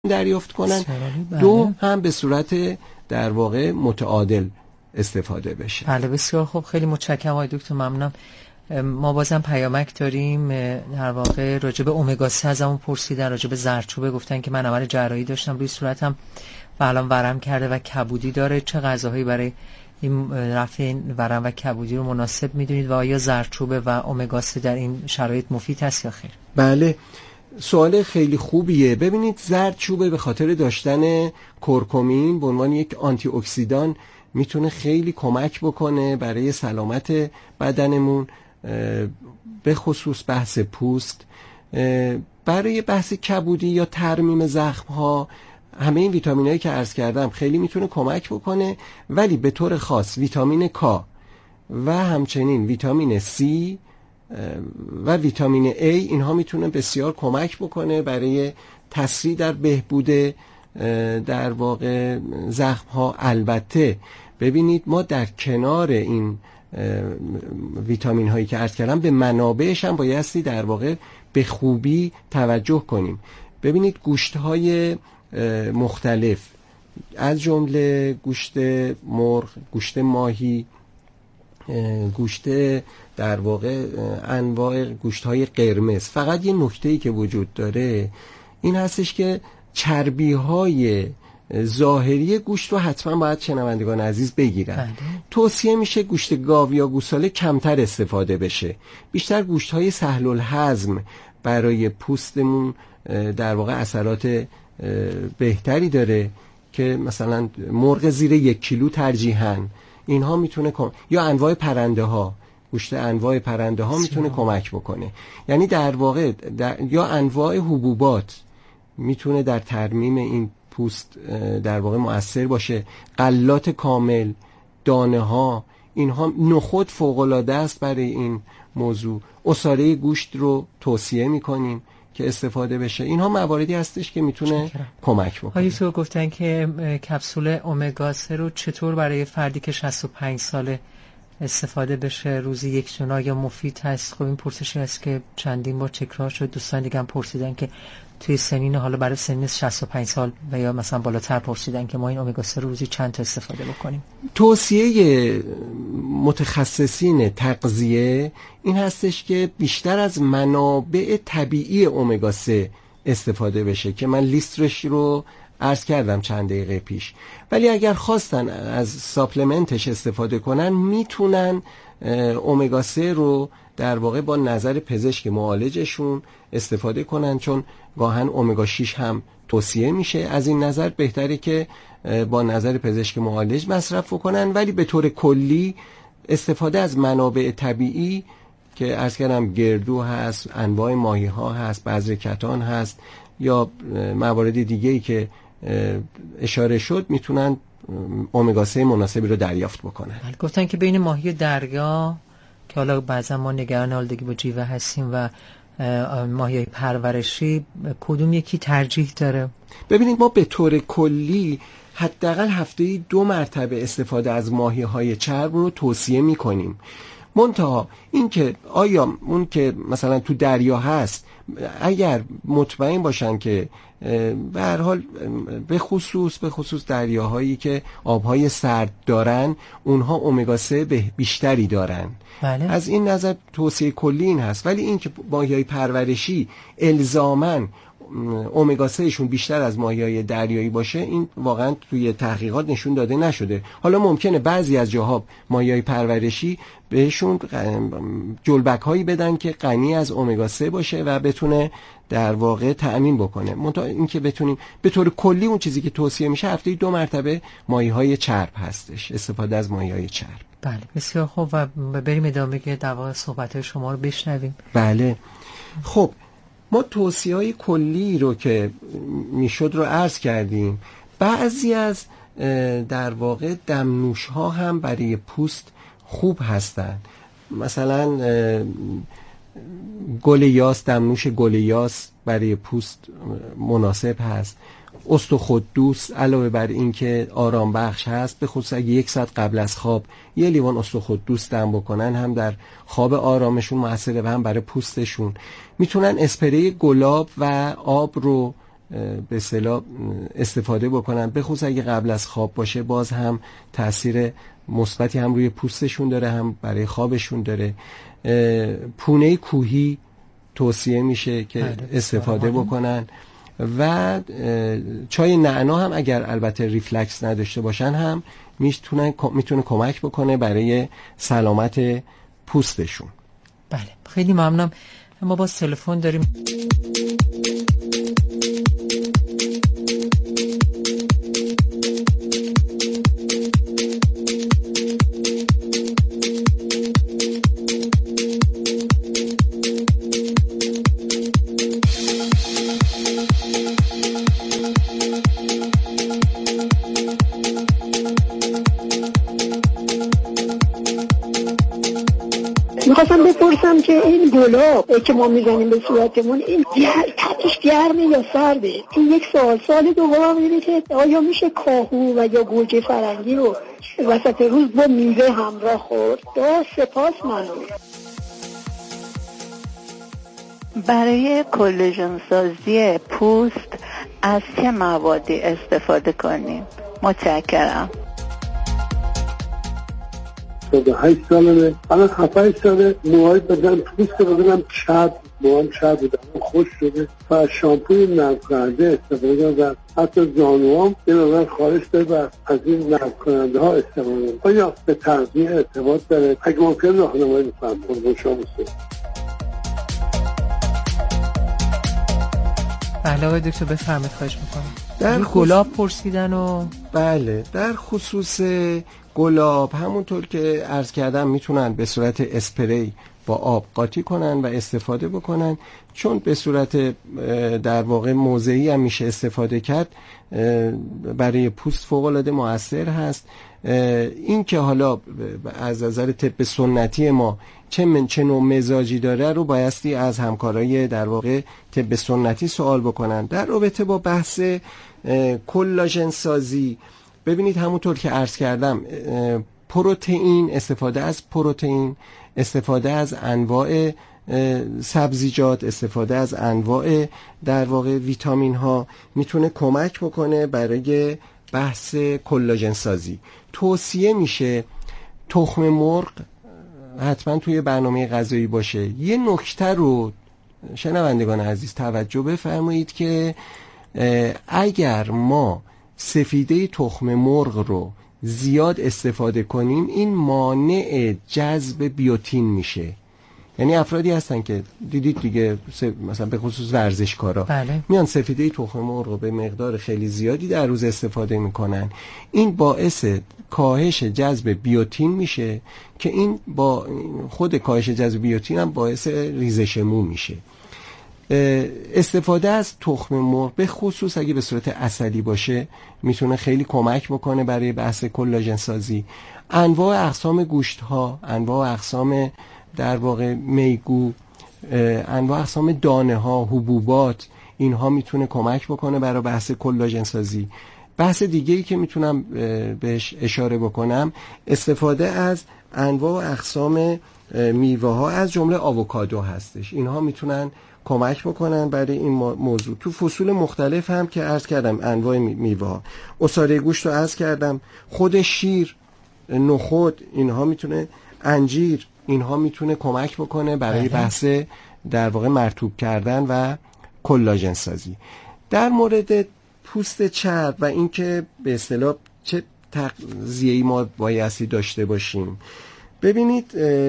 دریافت کنن، دو هم به صورت در واقع متعادل استفاده بشه. بله بسیار خوب، خیلی متشکرم آقای دکتر، ممنونم. ما بازم پیامک داریم، در واقع راجع به امگا 3 ازمون پرسیدن، راجع به زردچوبه گفتن که من عمل جراحی داشتم روی صورتم و الان ورم کرده و کبودی داره، چه غذاهایی برای این رفع این ورم و کبودی رو مناسب میدونید و آیا زردچوبه و امگا 3 در این شرایط مفید هست یا خیر؟ بله، سوال خیلی خوبیه. ببینید زردچوبه به خاطر داشتن کرکمین به عنوان یک آنتی اکسیدان میتونه خیلی کمک بکنه برای سلامت بدنمون، به خصوص بحث پوست. برای بحث کبودی یا ترمیم زخم ها همه این ویتامین هایی که عرض کردم خیلی میتونه کمک بکنه، ولی به طور خاص ویتامین کا و همچنین ویتامین سی و ویتامین A اینها میتونه بسیار کمک بکنه برای تسریع در بهبود در واقع زخم ها. البته ببینید ما در کنار این ویتامین هایی که عرض کردم به منابعش هم بایستی در واقع به خوبی توجه کنیم. ببینید گوشت های مختلف از جمله گوشت مرغ، گوشت ماهی، گوشت در واقع انواع گوشت های قرمز، فقط یه نکته‌ای که وجود داره این هستش که چربی های ظاهری گوشت رو حتما باید شنوندگان عزیز بگیرن. توصیه میشه گوشت گاو یا گوساله کمتر استفاده بشه، بیشتر گوشت های سهل الهضم برای پوستمون در واقع اثرات بهتری داره که مثلا مرغ زیر 1 کیلو ترجیحاً اینها میتونه یا انواع پرنده ها، گوشت انواع پرنده ها میتونه کمک بکنه. یعنی در واقع یا انواع حبوبات میتونه در ترمیم این پوست در واقع مؤثر باشه. غلات کامل، دانه ها، اینها، نخود فوق العاده است برای این موضوع. عصاره گوشت رو توصیه میکنیم که استفاده بشه. اینها مواردی هستش که میتونه کمک بکنه. آیا تو گفتن که کپسول امگا 3 رو چطور برای فردی که 65 ساله استفاده بشه؟ روزی 1 دونه یا مفید هست؟ خب این پرسشی هست که چندین بار تکرار شد. دوستان دیگه هم پرسیدن که توی سنین حالا برای سن 65 سال و یا مثلا بالاتر پرسیدن که ما این امگا 3 رو روزی چند تا استفاده بکنیم. توصیه متخصصین تغذیه این هستش که بیشتر از منابع طبیعی امگا 3 استفاده بشه که من لیستش رو عرض کردم چند دقیقه پیش. ولی اگر خواستن از ساپلمنتش استفاده کنن میتونن امگا 3 رو در واقع با نظر پزشک معالجشون استفاده کنن، چون گاهن امگا 6 هم توصیه میشه. از این نظر بهتره که با نظر پزشک معالج مصرف کنن. ولی به طور کلی استفاده از منابع طبیعی که عرض کردم گردو هست، انواع ماهی ها هست، بذر کتان هست یا موارد دیگه‌ای که اشاره شد، میتونن امگا 3 مناسبی رو دریافت بکنن. گفتن که بین ماهی دریا که حالا بعضا ما نگران آلودگی با جیوه هستیم و ماهی پرورشی، کدوم یکی ترجیح داره؟ ببینید ما به طور کلی حداقل هفته‌ای 2 مرتبه استفاده از ماهی‌های چرب رو توصیه می‌کنیم. منتها این که آیا اون که مثلا تو دریا هست اگر مطمئن باشن که به هر حال به خصوص دریاهایی که آبهای سرد دارن اونها امگا 3 بیشتری دارن. بله. از این نظر توصیه کلی این هست. ولی این که ماهی‌های پرورشی الزاماً امگا 3 شون بیشتر از ماهی‌های دریایی باشه، این واقعا توی تحقیقات نشون داده نشده. حالا ممکنه بعضی از جاها ماهی‌های پرورشی بهشون جلبک هایی بدن که غنی از امگا 3 باشه و بتونه در واقع تأمین بکنه. منتها این که بتونیم به طور کلی اون چیزی که توصیه میشه هفته‌ای 2 مرتبه ماهی‌های چرب هستش، استفاده از ماهی‌های چرب. بله بسیار خوب و بریم ادامه که در واقع صحبت‌های شما رو بشنویم. بله خب ما توصیه‌های کلی رو که میشد رو عرض کردیم. بعضی از در واقع دمنوش‌ها هم برای پوست خوب هستن. مثلا گل یاس، دمنوش گل یاس برای پوست مناسب هست. استخودوس علاوه بر این که آرام بخش هست، به خصوص اگه 1 ساعت قبل از خواب یه لیوان استخودوس دم بکنن هم در خواب آرامشون موثره و هم برای پوستشون. میتونن اسپری گلاب و آب رو به اصطلاح استفاده بکنن، به خصوص اگه قبل از خواب باشه باز هم تاثیر مثبتی هم روی پوستشون داره هم برای خوابشون داره. پونه کوهی توصیه میشه که استفاده بکنن و چای نعنا هم اگر البته ریفلکس نداشته باشن هم میتونه کمک بکنه برای سلامت پوستشون. بله خیلی ممنونم. ما باز تلفن داریم. میخواستم بپرسم که این گلاب که ما میزنیم به صورتمون این تپش گرمه یا سرده؟ این یک سوال دوم اینه که آیا میشه کاهو و یا گوجه فرنگی رو وسط روز با میوه همراه خورد؟ سپاس ممنون. برای کلاژن سازی پوست از چه موادی استفاده کنیم؟ متشکرم. 8 سالمه، الان 7 ساله موهای بدن پوست بدنم موهام چرب بودم خوش شده و شامپوی نرم کننده استفاده کردم، حتی زانوام یه مقدار خارش داره و از این نرم کننده ها استفاده کردم. آیا به تغذیه اعتماد داره؟ اگه ممکن راهنمایی می‌کنم قربون شما باشید. بله آقای دکتر بفرمایید، خواهش می‌کنم. در گلاب پرسیدن و بله در خصوص گلاب همونطور که عرض کردم میتونن به صورت اسپری با آب قاطی کنن و استفاده بکنن، چون به صورت در واقع موضعی هم میشه استفاده کرد، برای پوست فوق‌العاده مؤثر هست. این که حالا از نظر طب سنتی ما چه نوع مزاجی داره رو بایستی از همکارای در واقع طب سنتی سوال بکنن. در رابطه با بحث کلاژن سازی ببینید همونطور که عرض کردم پروتئین، استفاده از انواع سبزیجات، استفاده از انواع در واقع ویتامین ها میتونه کمک بکنه برای بحث کلاژن سازی. توصیه میشه تخم مرغ حتما توی برنامه غذایی باشه. یه نکته رو شنوندگان عزیز توجه بفرمایید که اگر ما سفیده تخم مرغ رو زیاد استفاده کنیم این مانع جذب بیوتین میشه. یعنی افرادی هستن که دیدید دیگه مثلا به خصوص ورزشکارا میان سفیده تخم مرغ رو به مقدار خیلی زیادی در روز استفاده میکنن، این باعث کاهش جذب بیوتین میشه که این با خود کاهش جذب بیوتین هم باعث ریزش مو میشه. استفاده از تخم مرغ به خصوص اگه به صورت عسلی باشه میتونه خیلی کمک بکنه برای بحث کلاژن سازی. انواع اقسام گوشت ها، انواع اقسام در واقع میگو، انواع اقسام دانه ها، حبوبات، اینها میتونه کمک بکنه برای بحث کلاژن سازی. بحث دیگه‌ای که میتونم بهش اشاره بکنم استفاده از انواع اقسام میوه ها از جمله آووکادو هستش. اینها میتونن کمک بکنن برای این موضوع. تو فصول مختلف هم که عرض کردم انواع میوه ها، عصاره گوشت رو عرض کردم، خود شیر، نخود، اینها میتونه، انجیر، اینها میتونه کمک بکنه برای بحث در واقع مرطوب کردن و کلاژن سازی. در مورد پوست چرب و اینکه به اصطلاح چه تغذیه‌ای ما بایستی داشته باشیم، ببینید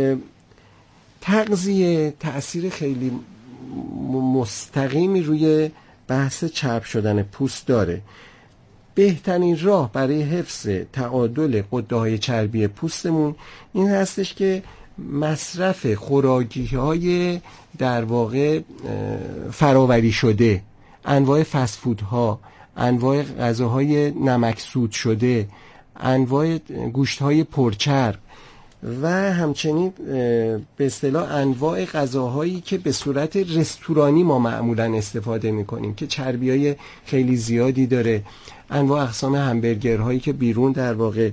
تغذیه تأثیر خیلی مستقیمی روی بحث چرب شدن پوست داره. بهترین راه برای حفظ تعادل غده‌های چربی پوستمون این هستش که مصرف خوراکی‌های در واقع فراوری شده، انواع فست فودها، انواع غذاهای نمکسود شده، انواع گوشت‌های پرچرب و همچنین به اصطلاح انواع غذاهایی که به صورت رستورانی ما معمولا استفاده می‌کنیم که چربی‌های خیلی زیادی داره، انواع اقسام همبرگرهایی که بیرون در واقع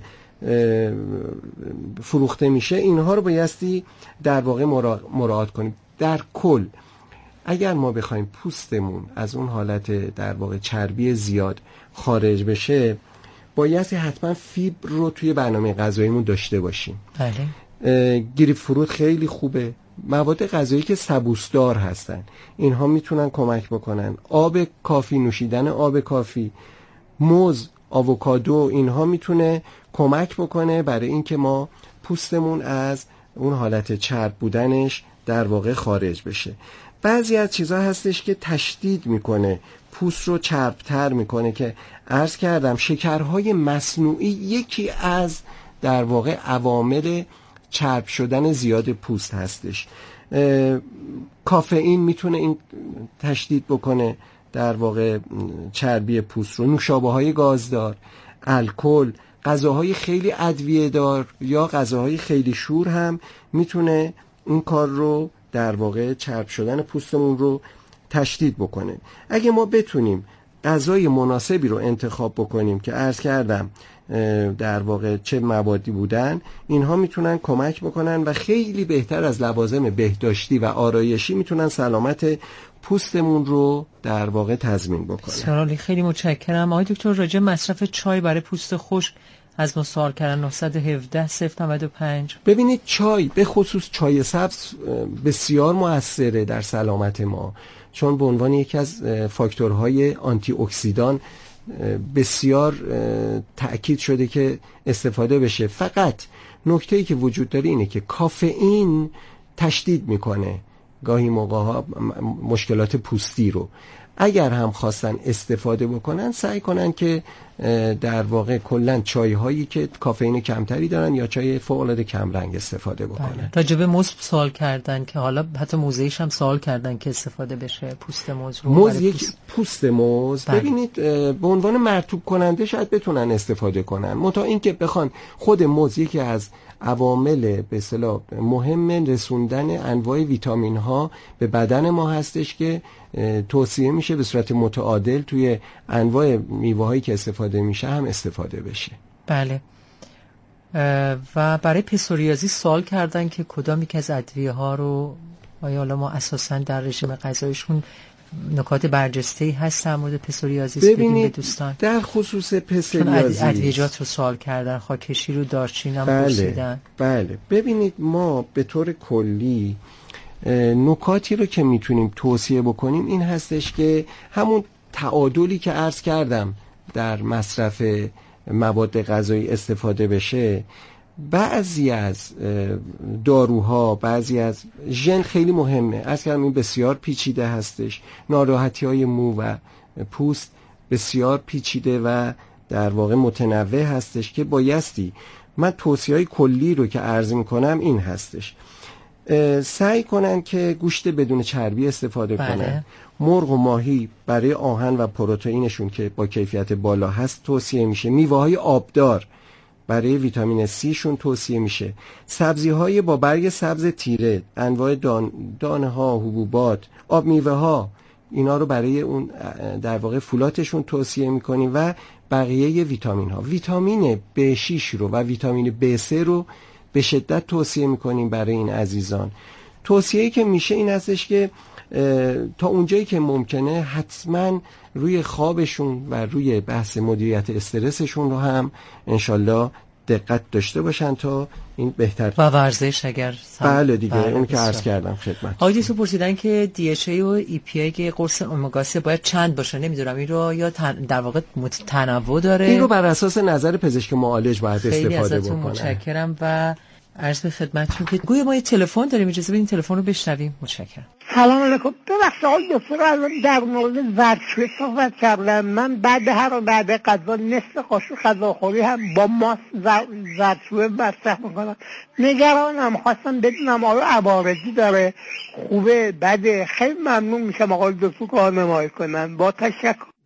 فروخته میشه، اینها رو بایستی در واقع مراعات کنیم. در کل اگر ما بخوایم پوستمون از اون حالت در واقع چربی زیاد خارج بشه، بایستی حتما فیبر رو توی برنامه غذاییمون داشته باشیم. بله. گریپ فروت خیلی خوبه. مواد غذایی که سبوسدار هستن اینها میتونن کمک بکنن. آب کافی، نوشیدن آب کافی، موز، آووکادو، اینها میتونه کمک بکنه برای اینکه ما پوستمون از اون حالت چرب بودنش در واقع خارج بشه. بعضی از چیزها هستش که تشدید میکنه، پوست رو چربتر میکنه، که عرض کردم شکرهای مصنوعی یکی از در واقع عوامل چرب شدن زیاد پوست هستش. کافئین میتونه این تشدید بکنه در واقع چربی پوست رو. نوشابه‌های گازدار، الکل، غذاهای خیلی ادویه دار یا غذاهای خیلی شور هم میتونه این کار رو در واقع چرب شدن پوستمون رو تشدید بکنه. اگه ما بتونیم غذای مناسبی رو انتخاب بکنیم که عرض کردم در واقع چه موادی بودن، اینها میتونن کمک بکنن و خیلی بهتر از لوازم بهداشتی و آرایشی میتونن سلامت پوستمون رو در واقع تضمین بکنن. سرالی خیلی متشکرم. آقای دکتر راجع مصرف چای برای پوست خشک از ما سوال کردن. 917 095. ببینید چای، به خصوص چای سبز، بسیار مؤثره در سلامت ما، چون به عنوان یکی از فاکتورهای آنتی اکسیدان بسیار تأکید شده که استفاده بشه. فقط نکته‌ای که وجود داره اینه که کافئین تشدید میکنه گاهی موقع‌ها مشکلات پوستی رو. اگر هم خواستن استفاده بکنن سعی کنن که در واقع کلن چای هایی که کافئین کمتری دارن یا چای فوق‌العاده کم رنگ استفاده بکنن. راجب موز سوال کردن که حالا حتی موزه‌ایش هم سوال کردن که استفاده بشه پوست موز رو. موز یک پوست موز بله. ببینید به عنوان مرطوب کننده شاید بتونن استفاده کنن، منتها این که بخوان خود موز یکی از عوامل به اصطلاح مهم رسوندن انواع ویتامین ها به بدن ما هستش که توصیه میشه به صورت متعادل توی انواع میوه هایی که استفاده میشه هم استفاده بشه. بله. و برای پسوریازی سوال کردن که کدام یک از ادویه ها رو آیا حالا ما اساسا در رژیم غذاییشون نکات برجسته‌ای هست در مورد پسوریازیس بگیم به دوستان؟ در خصوص پسوریازیس ادویجات رو سوال کردن، خاکشیر رو دارچین هم پرسیدن. بله. ببینید ما به طور کلی نکاتی رو که میتونیم توصیه بکنیم این هستش که همون تعادلی که عرض کردم در مصرف مواد غذایی استفاده بشه. بعضی از داروها، بعضی از ژن خیلی مهمه، عرض کردم این بسیار پیچیده هستش. ناراحتی‌های مو و پوست بسیار پیچیده و در واقع متنوع هستش که بایستی من توصیه‌های کلی رو که عرض می‌کنم این هستش: سعی کنن که گوشت بدون چربی استفاده کنن. مرغ و ماهی برای آهن و پروتئینشون که با کیفیت بالا هست توصیه میشه. میوه‌های آبدار برای ویتامین C شون توصیه میشه. سبزی‌های با برگ سبز تیره، انواع دانه‌ها، حبوبات، آب میوه‌ها، اینا رو برای اون در واقع فولاتشون توصیه میکنیم و بقیه ویتامین‌ها. ویتامین B6 رو و ویتامین B3 رو به شدت توصیه میکنیم برای این عزیزان. توصیه‌ای که میشه این هستش که تا اونجایی که ممکنه حتما روی خوابشون و روی بحث مدیریت استرسشون رو هم انشالله دقت داشته باشن تا این بهتر. و ورزش اگر بله دیگه اون که عرض کردم خدمت. آقای دکتر پرسیدن که DHA و EPA که قرص امگا 3 باید چند باشه، نمیدونم این رو یا در واقع تنوع داره؟ این رو بر اساس نظر پزشک معالج باید استفاده بکنه. متشکرم و عرض به خدمتتون که گویا ما یه تلفن داریم، اجازه بدین تلفن رو بشنویم. متشکرم. سلام علیکم. ببخشید آقای دکتر الان در مورد ورزش صحبت کردم. من بعد غذا نصف قاشق غذاخوری هم با ماست زردچوبه مصرف میکنم. نگرانم، خواستم بدونم آیا عوارضی داره، خوبه، بده؟ خیلی ممنون میشم آقای دکتر راهنمایی کنن. با تشکر.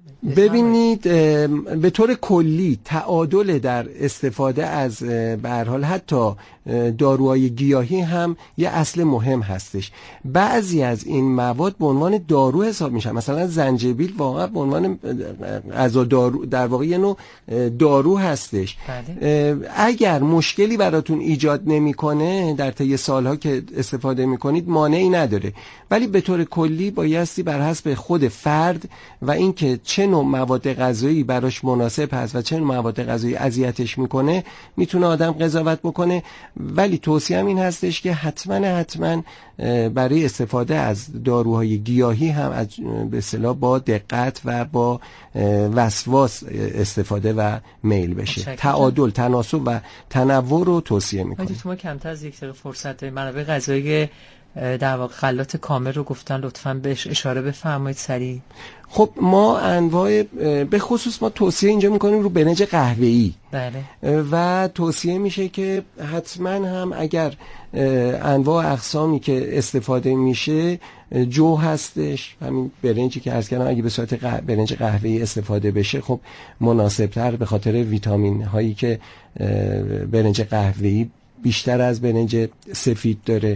ببینید به طور کلی تعادل در استفاده از به هر حال حتی داروهای گیاهی هم یه اصل مهم هستش. بعضی از این مواد به عنوان دارو حساب میشن، مثلا زنجبیل واقعا به عنوان غذا دارو در واقع یه نوع دارو هستش. اگر مشکلی براتون ایجاد نمیکنه در طی سالها که استفاده میکنید مانعی نداره، ولی به طور کلی بایستی بر حسب خود فرد و اینکه چه نوع مواد غذایی براش مناسب هست و چه نوع مواد غذایی اذیتش میکنه میتونه آدم قضاوت بکنه. ولی توصیه هم این هستش که حتما برای استفاده از داروهای گیاهی هم از به اصطلاح با دقت و با وسواس استفاده و میل بشه. تعادل، تناسب و تنوع رو توصیه میکنه. ما کمتر از یک دقیقه فرصت داریم. منابع غذایی در واقع غلات کامل رو گفتن، لطفاً بهش اشاره بفرمایید سریع. خب ما انواع به خصوص ما توصیه اینجا میکنیم رو برنج قهوه‌ای. بله. و توصیه میشه که حتما هم اگر انواع اقسامی که استفاده میشه جو هستش، همین برنجی که عرض کردم اگه به صورت برنج قهوه‌ای استفاده بشه خب مناسب‌تر، به خاطر ویتامین هایی که برنج قهوه‌ای بیشتر از برنج سفید داره.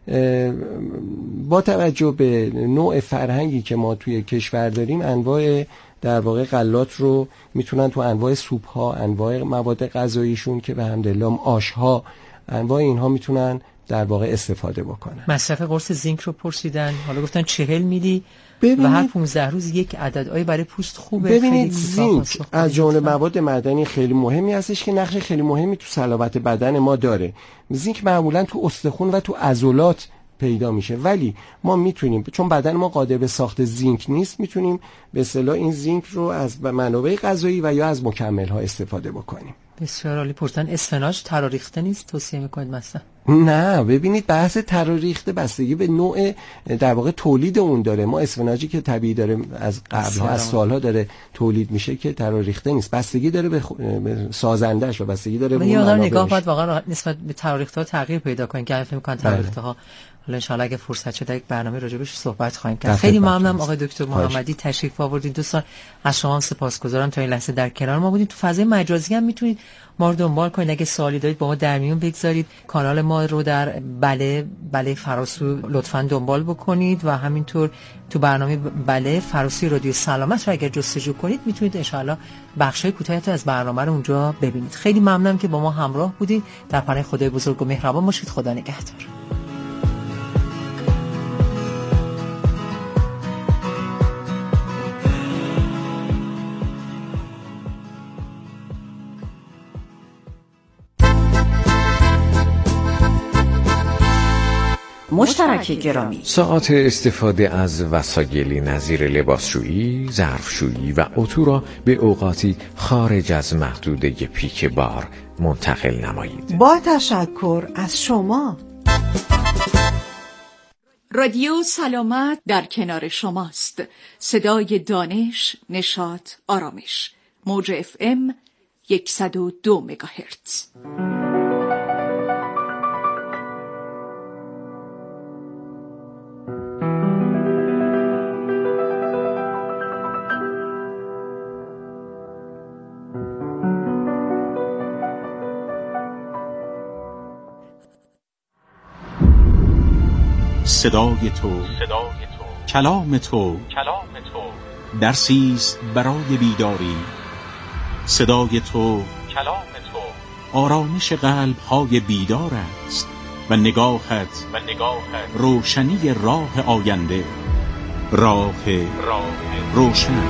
با توجه به نوع فرهنگی که ما توی کشور داریم انواع در واقع غلات رو میتونن تو انواع سوپ ها، انواع مواد غذاییشون که به حمدالله آش ها، انواع اینها میتونن در واقع استفاده بکنن. مصرف قرص زینک رو پرسیدن، حالا گفتن 40 میلی و هر 15 روز یک عدد. آیا برای پوست خوبه؟ ببینید زینک از جمله مواد معدنی خیلی مهمی هستش که نقش خیلی مهمی تو صلابت بدن ما داره. زینک معمولا تو استخوان و تو عضلات پیدا میشه، ولی ما میتونیم چون بدن ما قادر به ساخت زینک نیست میتونیم به اصطلاح این زینک رو از منابع غذایی و یا از مکمل ها استفاده بکنیم. بسیار عالی. پرسیدن اسفناج تراریخته نیست توصیه میکنید مثلا؟ نه، ببینید بحث تراریخته بستگی به نوع در واقع تولید اون داره. ما اسفناجی که طبیعی داره از قبل از سالها داره تولید میشه که تراریخته نیست، بستگی داره به سازندش و بستگی داره به اون نگاه باید واقعا نسبت به تراریخته ها تغییر پیدا کنه که فکر می‌کنم تراریخته ها حالا ان شاءالله اگه فرصت شد یک برنامه راجبش صحبت خواهیم کرد. خیلی ممنونم آقای دکتر محمدی تشریف آوردین. دوستان از شما سپاسگزارم تا این لحظه در کنار ما بودید. تو فضای مجازی هم میتونید ما رو دنبال کنید. اگه سوالی دارید با ما در میون بگذارید. کانال ما رو در بله فراسو لطفاً دنبال بکنید و همینطور تو برنامه بله فراسی رادیو سلامت رو اگر جستجو کنید میتونید ان شاءالله بخشای کوتاهی از برنامه رو اونجا ببینید. خیلی ممنونم که با ما همراه بودید. در پناه خدای بزرگ و مهربان باشید. خدا نگهدار. مشترک گرامی، ساعات استفاده از وسایلی نظیر لباسشویی، ظرفشویی و اتو را به اوقاتی خارج از محدوده پیک بار منتقل نمایید. با تشکر از شما. رادیو سلامت در کنار شماست. صدای دانش، نشاط، آرامش. موج FM 102 مگاهرتز. صدای تو، کلام تو، درسیست برای بیداری. صدای تو، کلام تو، آرامش قلب های بیدار است و نگاهت روشنی راه آینده، راه روشن.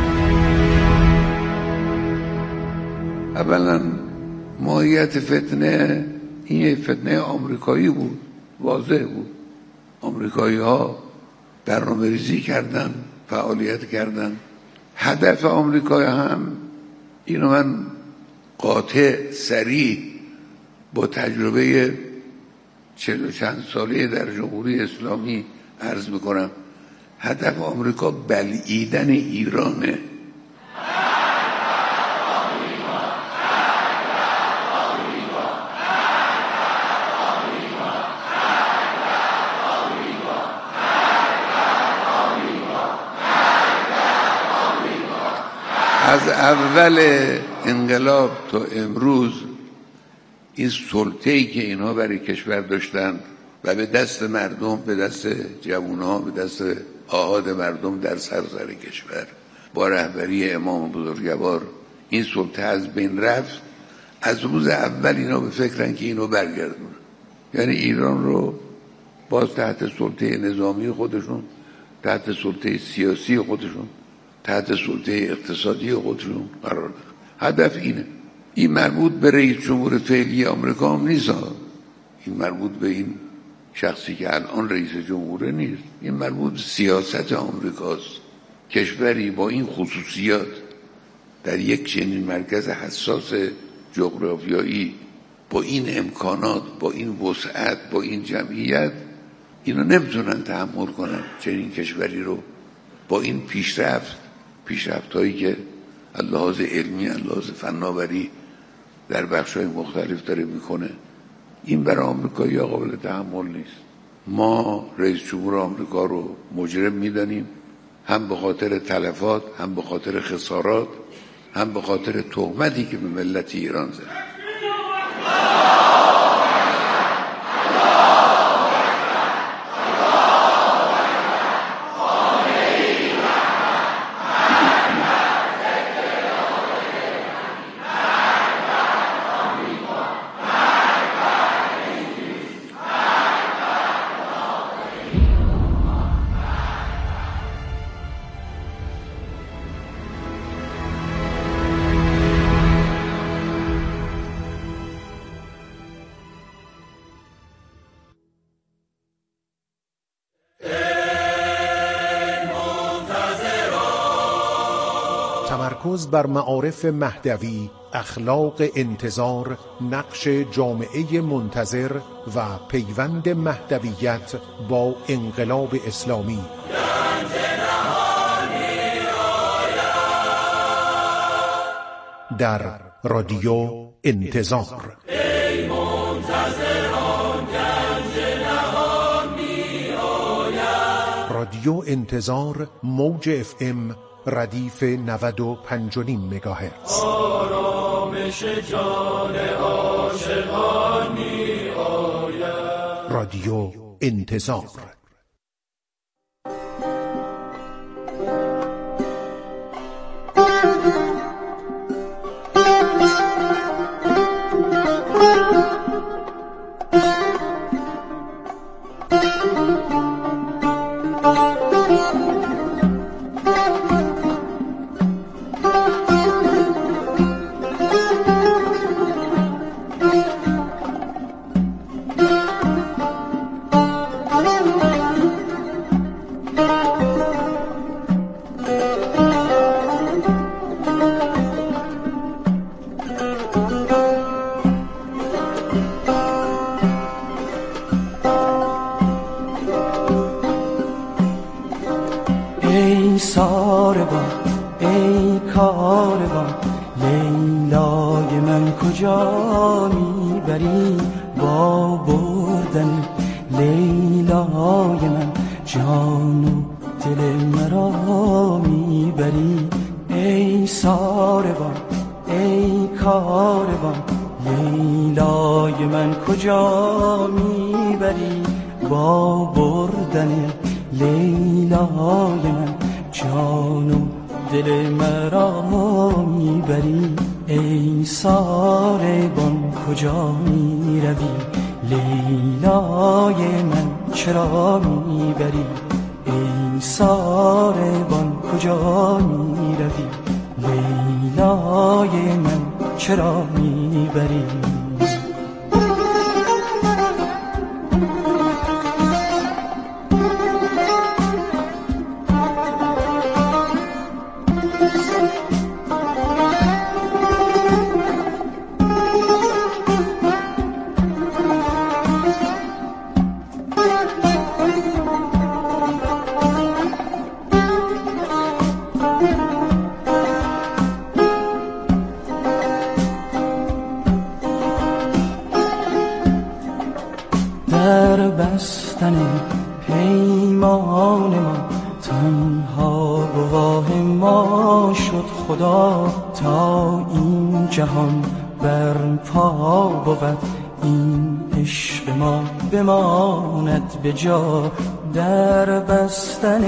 اولا ماهیت فتنه این فتنه آمریکایی بود، واضح بود. آمریکایی ها برنامه‌ریزی کردن، فعالیت کردن. هدف آمریکایی هم اینو من قاطع صریح با تجربه 40 چند ساله در جمهوری اسلامی عرض میکنم، هدف آمریکا بلعیدن ایرانه. اول انقلاب تا امروز این سلطه‌ای که اینها برای کشور داشتن و به دست مردم، به دست جوان‌ها، به دست آحاد مردم در سراسر کشور با رهبری امام بزرگوار این سلطه از بین رفت. از روز اول اینا به فکرن که اینو برگردونن، یعنی ایران رو باز تحت سلطه نظامی خودشون، تحت سلطه سیاسی خودشون، تحت سلطه اقتصادی خودشون قرار بدن. هدف اینه. این مربوط به رئیس جمهور فعلی آمریکا هم نیست، این مربوط به این شخصی که الان رئیس جمهوره نیست، این مربوط به سیاست آمریکاست. کشوری با این خصوصیات در یک چنین مرکز حساس جغرافیایی، با این امکانات، با این وسعت، با این جمعیت، اینا نمیتونن تحمل کنن چنین کشوری رو با این پیشرفت هایی که از لحاظ علمی، از لحاظ فناوری در بخش‌های مختلف داره میکنه. این برای آمریکایی‌ها قابل تحمل نیست. ما رئیس جمهور آمریکا رو مجرم میدانیم، هم به خاطر تلفات، هم به خاطر خسارات، هم به خاطر تهمتی که به ملت ایران زد. تمرکز بر معارف مهدوی، اخلاق انتظار، نقش جامعه منتظر و پیوند مهدویت با انقلاب اسلامی. در رادیو انتظار. ای منتظران گنج نهان می آید. رادیو انتظار موج FM ردیف 95.5 مگاهرتز. آرامش جان عاشقان می آید. رادیو انتظار. ای ساربان ای کاروان، لیلای من کجا میبری؟ با بردن لیلای من جان و دل مرا میبری. ای ساربان ای کاروان، لیلای من کجا میبری؟ با بردن لیلای من جان و دل مرا میبری. ای ساربان کجا میروی؟ لیلای من چرا میبری؟ ای ساربان کجا میروی؟ لیلای من چرا میبری؟ بستن پیمان ما تنها گواه ما شد خدا تا این جهان برپا بود. این عشق ما بماند به جا در بستن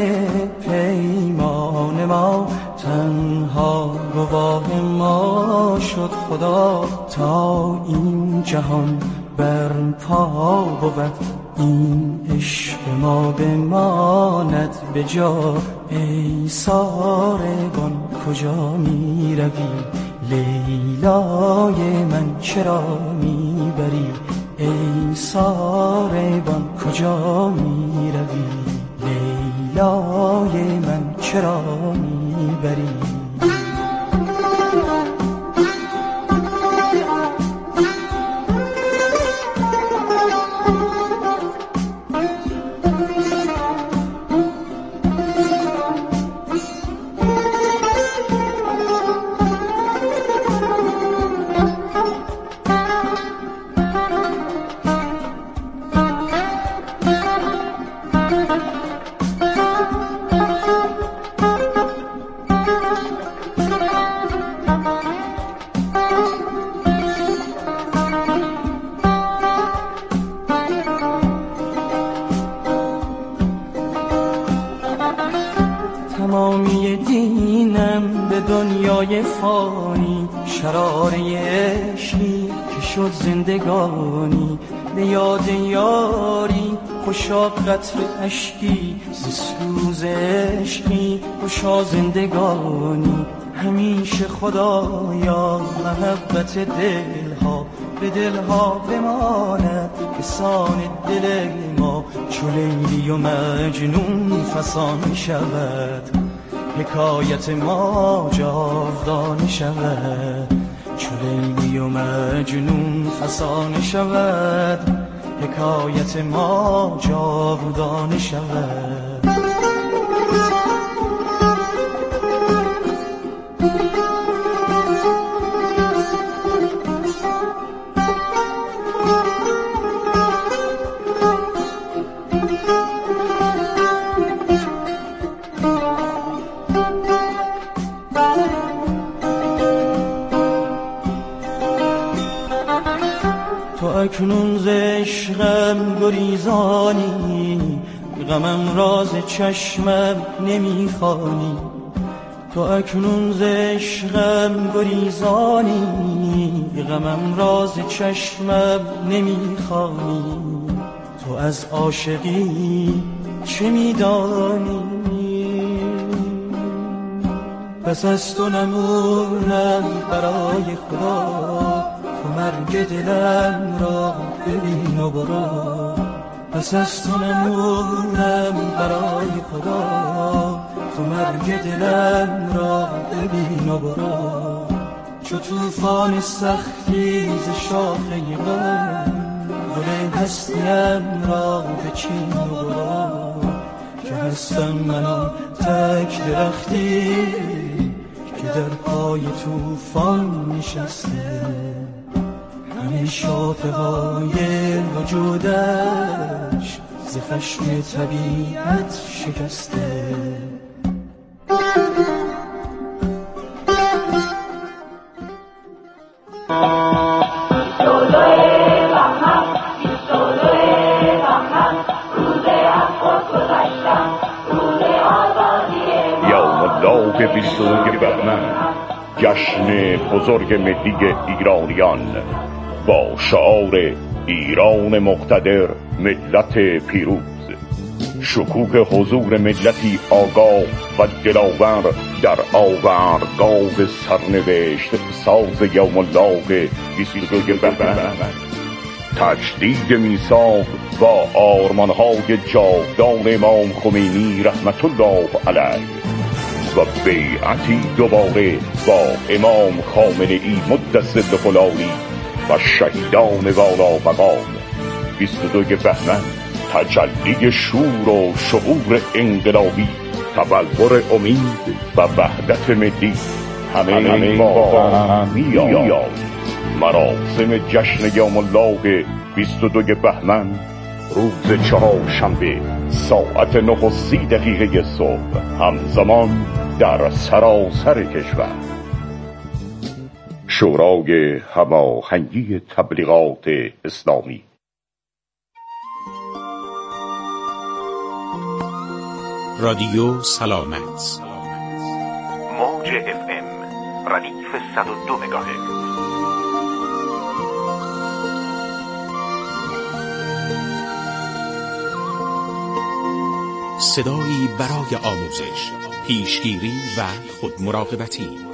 پیمان ما. تنها گواه ما شد خدا تا این جهان برپا بود. این عشق ما بماند به جا. ای ساربان کجا می روی؟ لیلای من چرا می بری؟ ای ساربان کجا می روی؟ لیلای من چرا می بری؟ تمامی دینم به دنیای فانی، شراره عشقی که شد زندگانی. به یاد یاری خوشا قطر اشکی، ز سوز عشقی خوشا زندگانی. همیشه خدایا محبت دلها به دلها بماند که سان دل ما. چو لیلی و مجنون فسان شود، حکایت ما جاودانه شود. چو لیلی و مجنون فسان شود، حکایت ما جاودانه شود. تو اکنون ز عشقم گریزانی، غمم راز چشمم نمیخوانی. تو اکنون ز عشقم گریزانی، غمم راز چشمم نمیخوانی. تو از عاشقی چه میدانی؟ پس از تو نمونم برای خدا، تو مرگ دلم را ببین و برو. پس از تو نمونم برای خدا، تو مرگ دلم را ببین و برو. چو طوفان سختی ز شاخه غم، گل هستیم را بچین و برو. که هستم من آن تک درختی که در پای طوفان نشسته. همه شاخه های وجودش ز خشم طبیعت شکسته. یوم 22 بهمن، جشن بزرگ ملی ایرانیان با شعار ایران مقتدر، ملت پیروز. شکوه حضور ملتی آگاه و دلاور در آوردگاه سرنوشت ساز یوم الله 22 بهمن. تجدید میثاق با آرمان‌های جاودان امام خمینی رحمت الله علیه و بیعتی دوباره با امام خامنه‌ای مدثر خلالی و شهیدان والا مقام. 22 بهمن تجلی شور و شعور انقلابی، تبلور امید و وحدت ملی. همه با هم میان. مراسم جشن یوم الله 22 بهمن روز چهارشنبه ساعت 9:30 صبح همزمان در سراسر کشور. شورای هماهنگی تبلیغات اسلامی. رادیو سلامت، موج FM ردیف 102 مگاهرتز. صدایی برای آموزش، پیشگیری و خودمراقبتی.